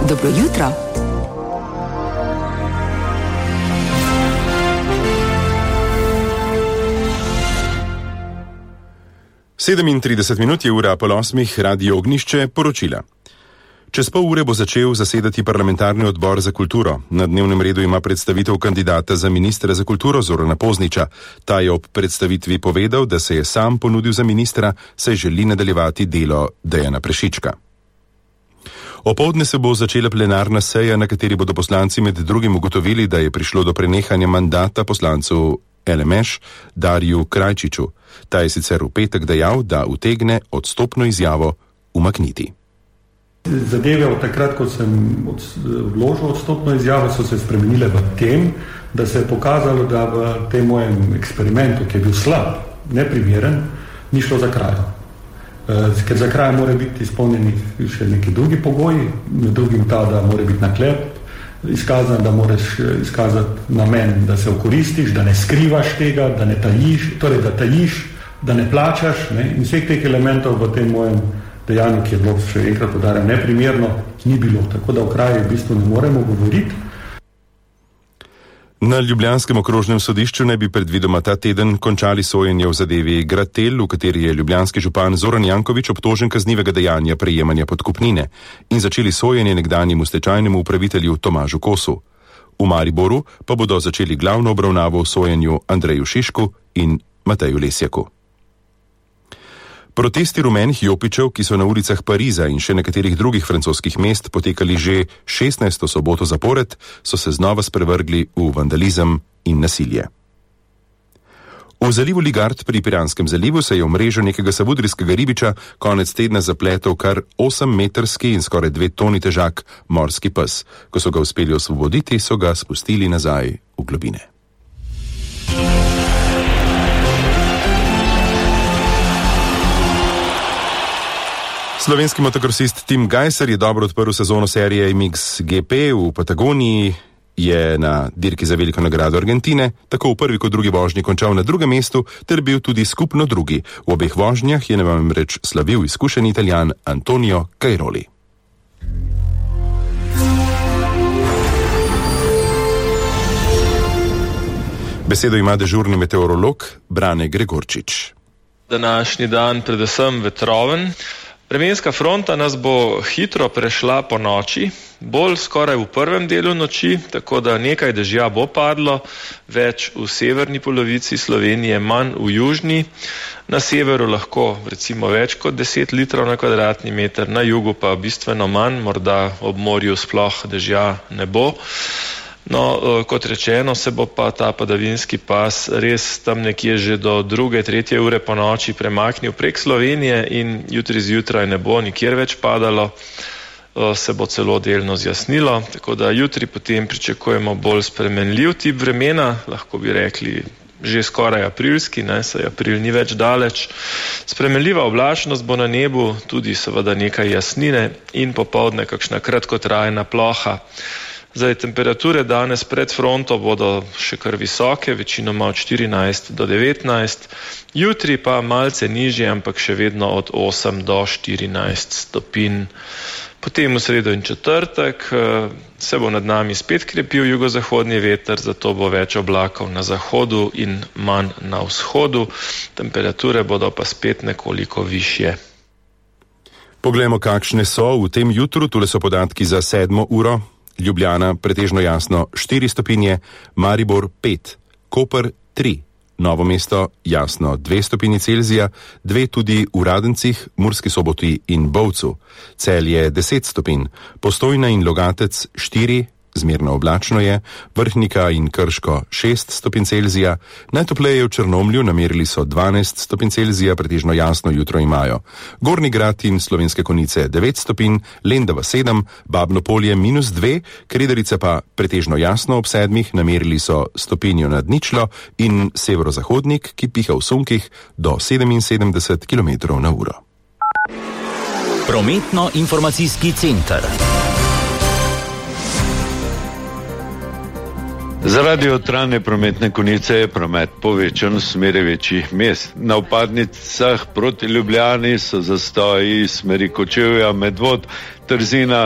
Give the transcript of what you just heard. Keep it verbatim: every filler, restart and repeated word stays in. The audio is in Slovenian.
Dobro jutro. sedemintrideset minut je ura pol osmih, Radio Ognjišče, poročila. Čez pol ure bo začel zasedati parlamentarni odbor za kulturo. Na dnevnem redu ima predstavitev kandidata za ministra za kulturo Zorana Pozniča. Ta je ob predstavitvi povedal, da se je sam ponudil za ministra, saj želi nadaljevati delo Dejana Prešička. Opoldne se bo začela plenarna seja, na kateri bodo poslanci med drugim ugotovili, da je prišlo do prenehanja mandata poslancu L M Š Darju Krajčiču. Ta je sicer v petek dejal, da utegne odstopno izjavo umakniti. Zadeve od takrat, ko sem od, vložil odstopno izjavo, so se spremenile v tem, da se je pokazalo, da v tem mojem eksperimentu, ki je bil slab, neprimeren, ni šlo za krajo. E, ker za krajo mora biti izpolnjeni še neki drugi pogoji, med drugim ta, da mora biti naklep izkazan, da moraš izkazati namen, da se okoristiš, da ne skrivaš tega, da ne tajiš, torej da tajiš, da ne plačaš, ne? In vseh teh elementov v tem mojem dejanju, ki je bilo še enkrat podarjeno neprimerno, ni bilo. Tako da o kraju v bistvu ne moremo govoriti. Na ljubljanskem okrožnem sodišču naj bi predvidoma ta teden končali sojenje v zadevi Gratel, v kateri je ljubljanski župan Zoran Janković obtožen kaznivega dejanja prejemanja podkupnine, in začeli sojenje nekdanjemu stečajnemu upravitelju Tomažu Kosu. V Mariboru pa bodo začeli glavno obravnavo v sojenju Andreju Šišku in Mateju Lesjaku. Protesti rumenih jopičev, ki so na ulicah Pariza in še nekaterih drugih francoskih mest potekali že šestnajsto soboto zapored, so se znova sprevrgli v vandalizem in nasilje. V zalivu Ligard pri Piranskem zalivu se je v mrežo nekega savudrijskega ribiča konec tedna zapletel kar osemmetrski in skoraj dve toni težak morski pes. Ko so ga uspeli osvoboditi, so ga spustili nazaj v globine. Slovenski motokrosist Tim Gajser je dobro odprl sezono serije M X G P v Patagoniji, je na dirki za veliko nagrado Argentine, tako v prvi kot drugi vožnji končal na drugem mestu, ter bil tudi skupno drugi. V obeh vožnjah je namreč slavil izkušeni Italijan Antonio Cairoli. Besedo ima dežurni meteorolog Brane Gregorčič. Današnji dan predvsem vetroven. Vremenska fronta nas bo hitro prešla po noči, bolj skoraj v prvem delu noči, tako da nekaj dežja bo padlo, več v severni polovici Slovenije, manj v južni. Na severu lahko recimo več kot deset litrov na kvadratni meter, na jugu pa bistveno manj, morda ob morju sploh dežja ne bo. No, kot rečeno, se bo pa ta padavinski pas res tam nekje že do druge, tretje ure po noči premaknil prek Slovenije in jutri zjutraj ne bo nikjer več padalo, se bo celo delno zjasnilo, tako da jutri potem pričakujemo bolj spremenljiv tip vremena, lahko bi rekli že skoraj aprilski, ne, saj april ni več daleč. Spremenljiva oblačnost bo na nebu, tudi seveda nekaj jasnine in popoldne kakšna kratkotrajna ploha. Zdaj, temperature danes pred fronto bodo še kar visoke, večinoma od štirinajst do devetnajst, jutri pa malce nižje, ampak še vedno od osem do štirinajst stopinj. Potem v sredo in četrtek se bo nad nami spet krepil jugozahodni veter, zato bo več oblakov na zahodu in manj na vzhodu. Temperature bodo pa spet nekoliko višje. Poglejmo, kakšne so v tem jutru. Tule so podatki za sedmo uro. Ljubljana pretežno jasno štiri stopinje, Maribor pet, Koper tri, Novo mesto jasno dve stopinji Celzija, dve tudi v Radencih, Murski Soboti in Bovcu, Celje deset stopinj, Postojna in Logatec štiri, zmerno oblačno je, Vrhnika in Krško šest stopinj Celzija, najtopleje v Črnomlju, namerili so dvanajst stopinj Celzija, pretežno jasno jutro imajo. Gornji Grad in Slovenske Konjice devet stopinj, Lendava sedem, Babno Polje minus dve, Kredarica pa pretežno jasno ob sedmih, namerili so stopinjo nad ničlo, in severozahodnik, ki piha v sunkih do sedeminsedemdeset kilometrov na uro. Prometno-informacijski center. Zaradi odtrajne prometne konice je promet povečan v smeri večjih mest. Na vpadnicah proti Ljubljani so zastoji smeri Kočevja, Medvod, Trzina,